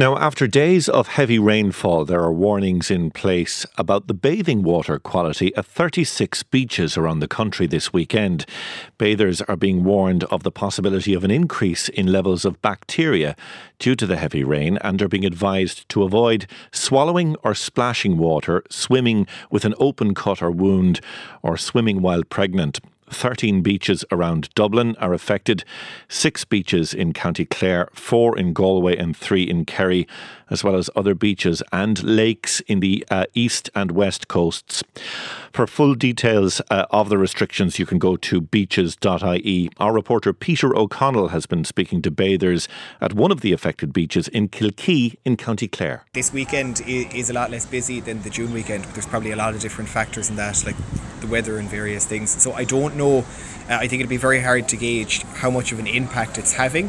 Now, after days of heavy rainfall, there are warnings in place about the bathing water quality at 36 beaches around the country this weekend. Bathers are being warned of the possibility of an increase in levels of bacteria due to the heavy rain and are being advised to avoid swallowing or splashing water, swimming with an open cut or wound, or swimming while pregnant. 13 beaches around Dublin are affected, 6 beaches in County Clare, 4 in Galway and 3 in Kerry, as well as other beaches and lakes in the east and west coasts. For full details of the restrictions, you can go to beaches.ie. Our reporter Peter O'Connell has been speaking to bathers at one of the affected beaches in Kilkee in County Clare. This weekend is a lot less busy than the June weekend, but there's probably a lot of different factors in that, like the weather and various things. So I don't know. I think it'd be very hard to gauge how much of an impact it's having.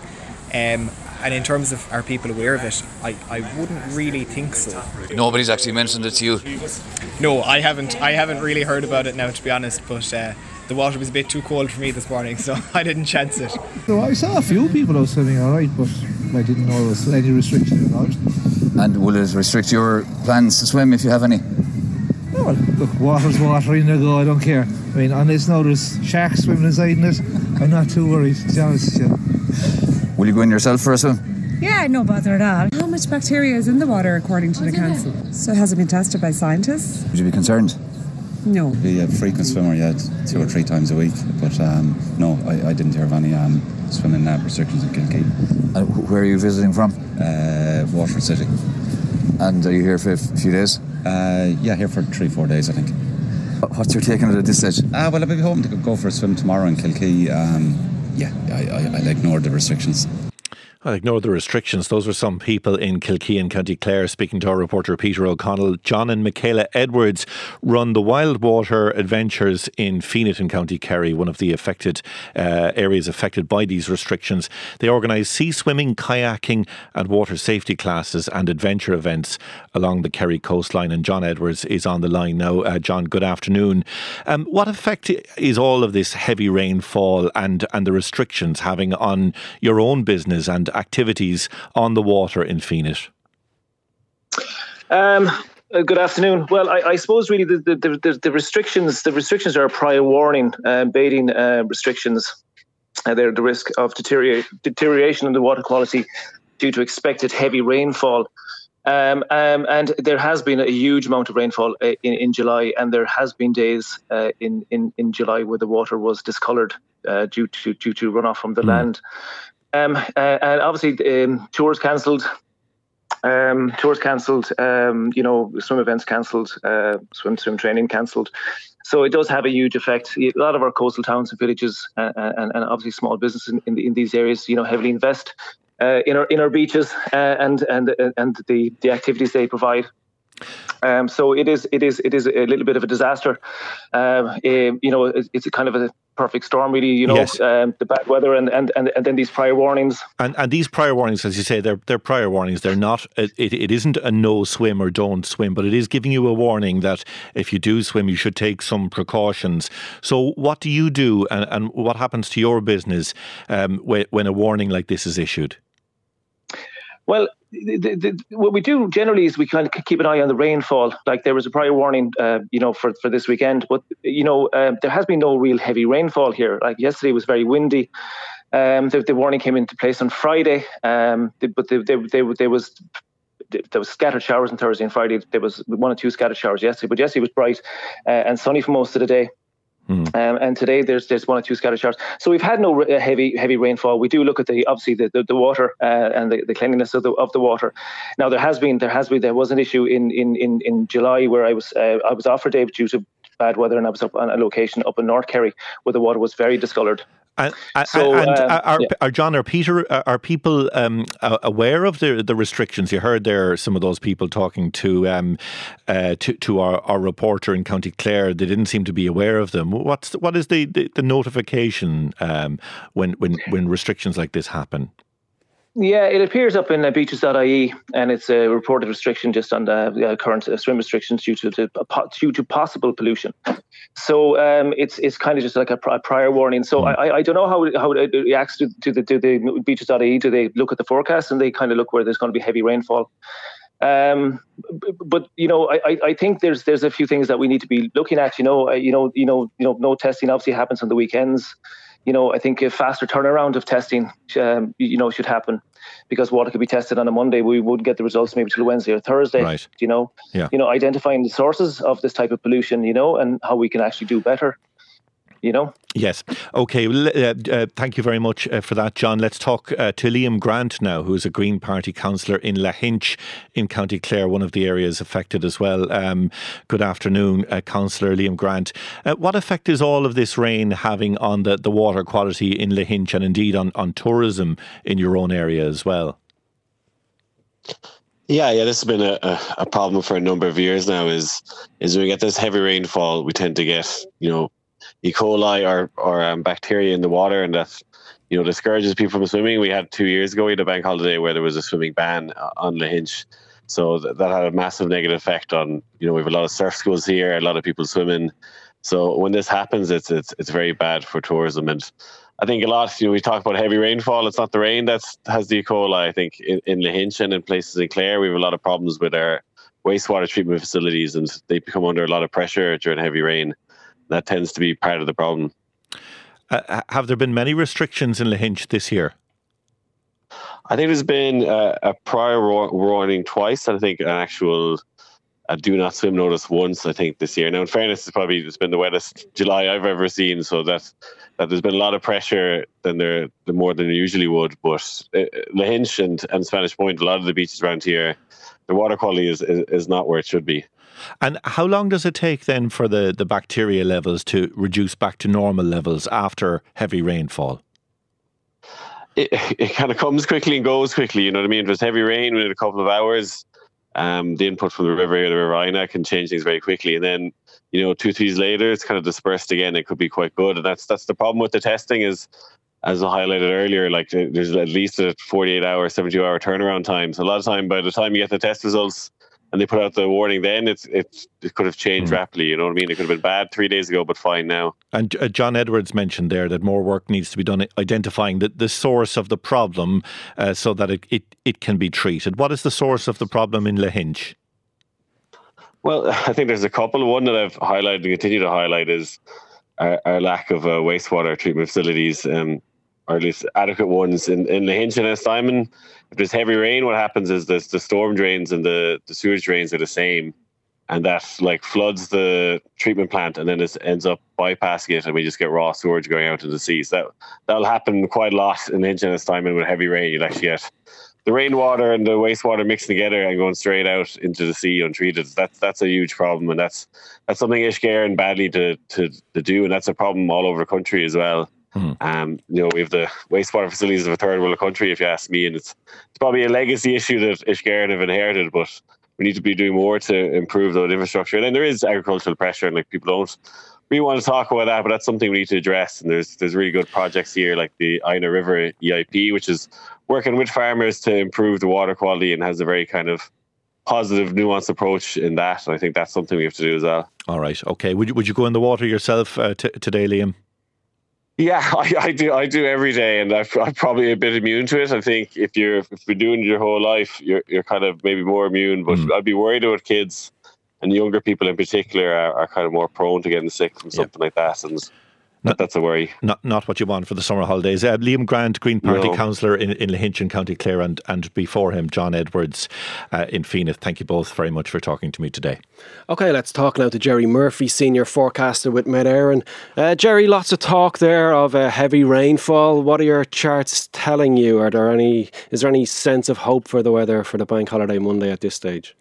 And in terms of are people aware of it, I wouldn't really think so. Nobody's actually mentioned it to you? No, I haven't really heard about it now, to be honest, but the water was a bit too cold for me this morning, so I didn't chance it. So I saw a few people out swimming alright, but I didn't know there was any restrictions about it. And will it restrict your plans to swim if you have any? No, well, look, water's water, in there go, I don't care. I mean, unless now there's sharks swimming inside in it, I'm not too worried, to be honest with you. Will you go in yourself for a swim? Yeah, no bother at all. How much bacteria is in the water according to the council? So has it been tested by scientists? Would you be concerned? No. Be a frequent swimmer, yeah, 2 or 3 times a week. But no, I didn't hear of any swimming restrictions in Kilkee. Where are you visiting from? Waterford City. And are you here for a few days? Yeah, here for 3-4 days, I think. What's your take on it at this stage? Well, I'll be home to go for a swim tomorrow in Kilkee. Yeah, I'll ignore the restrictions. I'll ignore the restrictions. Those were some people in Kilkee and County Clare speaking to our reporter Peter O'Connell. John and Michaela Edwards run the Wild Water Adventures in Feenit in County Kerry, one of the affected areas affected by these restrictions. They organise sea swimming, kayaking and water safety classes and adventure events along the Kerry coastline. And John Edwards is on the line now. John, good afternoon. What effect is all of this heavy rainfall and the restrictions having on your own business and activities on the water in Feenit? Good afternoon. Well, I suppose really the restrictions are a prior warning. Bathing restrictions, they're the risk of deterioration in the water quality due to expected heavy rainfall. And there has been a huge amount of rainfall in July, and there has been days in July where the water was discoloured due to runoff from the land. And obviously, tours cancelled. Swim events cancelled. Swim training cancelled. So it does have a huge effect. A lot of our coastal towns and villages, and obviously small businesses in these areas, heavily invest in our beaches and the activities they provide. So it is a little bit of a disaster. It's a kind of a perfect storm, really. Yes. The bad weather and then these prior warnings. And these prior warnings, as you say, they're prior warnings. They're not. It isn't a no swim or don't swim, but it is giving you a warning that if you do swim, you should take some precautions. So what do you do, and what happens to your business when a warning like this is issued? Well, what we do generally is we kind of keep an eye on the rainfall. Like there was a prior warning, for this weekend, but there has been no real heavy rainfall here. Like yesterday was very windy. The warning came into place on Friday, but there was scattered showers on Thursday and Friday. There was 1 or 2 scattered showers yesterday, but yesterday was bright and sunny for most of the day. And today there's 1 or 2 scattered showers. So we've had no heavy rainfall. We do look at the water and the cleanliness of the water. Now there was an issue in July where I was off for a day due to bad weather, and I was up on a location up in North Kerry where the water was very discoloured. John or Peter, are people aware of the restrictions? You heard there some of those people talking to our reporter in County Clare. They didn't seem to be aware of them. What is the notification when restrictions like this happen? Yeah, it appears up in beaches.ie, and it's a reported restriction just on the current swim restrictions due to possible pollution. So it's kind of just like a prior warning. So I don't know how it reacts to the beaches.ie. Do they look at the forecast and they kind of look where there's going to be heavy rainfall? But I think there's a few things that we need to be looking at. No testing obviously happens on the weekends. I think a faster turnaround of testing, should happen, because water could be tested on a Monday. We wouldn't get the results maybe till Wednesday or Thursday. Right. Identifying the sources of this type of pollution, and how we can actually do better. Yes. Okay. Thank you very much for that, John. Let's talk to Liam Grant now, who's a Green Party councillor in Lahinch in County Clare, one of the areas affected as well. Good afternoon, Councillor Liam Grant. What effect is all of this rain having on the water quality in Lahinch and indeed on tourism in your own area as well? Yeah, this has been a problem for a number of years now. Is when we get this heavy rainfall, we tend to get, E. coli or bacteria in the water, and that discourages people from swimming. We had 2 years ago, we had a bank holiday where there was a swimming ban on Lahinch, so that had a massive negative effect on we have a lot of surf schools here, a lot of people swimming. So when this happens, it's very bad for tourism. And I think a lot, we talk about heavy rainfall. It's not the rain that has the E. coli. I think in Lahinch and in places in Clare, we have a lot of problems with our wastewater treatment facilities, and they become under a lot of pressure during heavy rain. That tends to be part of the problem. Have there been many restrictions in Lahinch this year? I think there's been a prior warning twice. I think an actual do not swim notice once, I think, this year. Now, in fairness, it's been the wettest July I've ever seen, so that there's been a lot of pressure the more than there usually would. But Lahinch and Spanish Point, a lot of the beaches around here, the water quality is not where it should be. And how long does it take then for the bacteria levels to reduce back to normal levels after heavy rainfall? It kind of comes quickly and goes quickly, you know what I mean? If there's heavy rain within a couple of hours, the input from the river, the River Ina, can change things very quickly. And then, 2-3 days later, it's kind of dispersed again. It could be quite good. And that's the problem with the testing is, as I highlighted earlier, like there's at least a 48-hour, 72-hour turnaround time. So a lot of time, by the time you get the test results, and they put out the warning then, it could have changed rapidly, you know what I mean? It could have been bad 3 days ago, but fine now. And John Edwards mentioned there that more work needs to be done identifying the source of the problem so that it can be treated. What is the source of the problem in Lahinch? Well, I think there's a couple. One that I've highlighted and continue to highlight is our lack of wastewater treatment facilities, or at least adequate ones in Lahinch and Enstimon. If there's heavy rain, what happens is the storm drains and the sewage drains are the same, and that floods the treatment plant, and then it ends up bypassing it, and we just get raw sewage going out into the sea. So that'll happen quite a lot in Lahinch and Enstimon with heavy rain. You'll actually get the rainwater and the wastewater mixing together and going straight out into the sea untreated. That's a huge problem, and that's something Ishgaren badly to do, and that's a problem all over the country as well. We have the wastewater facilities of a third world country, if you ask me, and it's probably a legacy issue that Ishgaren have inherited, but we need to be doing more to improve that infrastructure. And then there is agricultural pressure, and people don't really want to talk about that, but that's something we need to address. And there's really good projects here, like the Ina River EIP, which is working with farmers to improve the water quality and has a very kind of positive, nuanced approach in that. And I think that's something we have to do as well. All right. Okay. Would you go in the water yourself today, Liam? Yeah, I do every day, and I'm probably a bit immune to it. I think if you've been doing it your whole life, you're kind of maybe more immune. But I'd be worried about kids and younger people in particular are kind of more prone to getting sick from something like that, and that's a worry. Not what you want for the summer holidays. Liam Grant, Green Party councillor in Lahinch in County Clare, and before him, John Edwards in Fenagh. Thank you both very much for talking to me today. OK, let's talk now to Jerry Murphy, senior forecaster with Met Éireann. Jerry, lots of talk there of heavy rainfall. What are your charts telling you? Is there any sense of hope for the weather for the bank holiday Monday at this stage?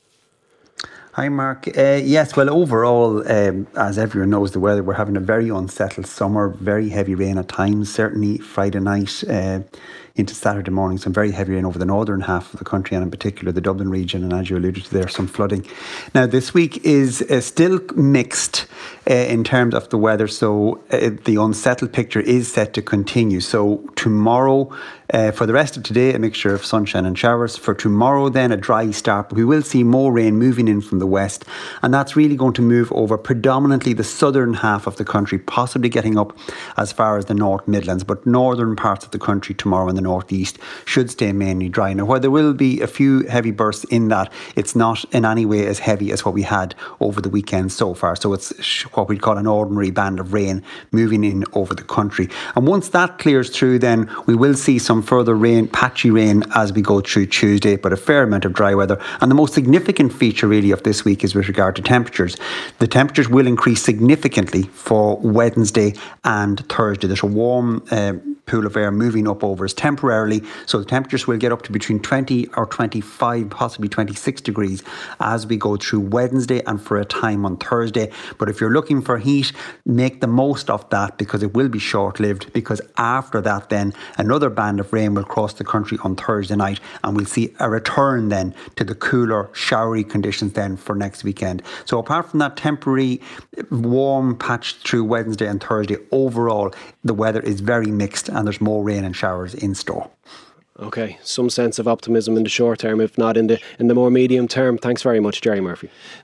Hi Mark. Yes, well overall, as everyone knows, the weather, we're having a very unsettled summer, very heavy rain at times. Certainly Friday night into Saturday morning. Some very heavy rain over the northern half of the country, and in particular the Dublin region, and as you alluded to there, some flooding. Now this week is still mixed in terms of the weather, so the unsettled picture is set to continue. So tomorrow, for the rest of today, a mixture of sunshine and showers. For tomorrow then, a dry start, but we will see more rain moving in from the west, and that's really going to move over predominantly the southern half of the country, possibly getting up as far as the North Midlands, but northern parts of the country tomorrow in the northeast should stay mainly dry. Now, while there will be a few heavy bursts in that, it's not in any way as heavy as what we had over the weekend so far. So it's what we'd call an ordinary band of rain moving in over the country. And once that clears through, then we will see some further rain, patchy rain, as we go through Tuesday, but a fair amount of dry weather. And the most significant feature really of this week is with regard to temperatures. The temperatures will increase significantly for Wednesday and Thursday. There's a warm pool of air moving up over us temporarily, so the temperatures will get up to between 20 or 25, possibly 26 degrees as we go through Wednesday and for a time on Thursday. But if you're looking for heat, make the most of that, because it will be short-lived, because after that then another band of rain will cross the country on Thursday night, and we'll see a return then to the cooler, showery conditions then for next weekend. So apart from that temporary warm patch through Wednesday and Thursday, overall the weather is very mixed, and there's more rain and showers in store. Okay, some sense of optimism in the short term, if not in the more medium term. Thanks very much, Jerry Murphy.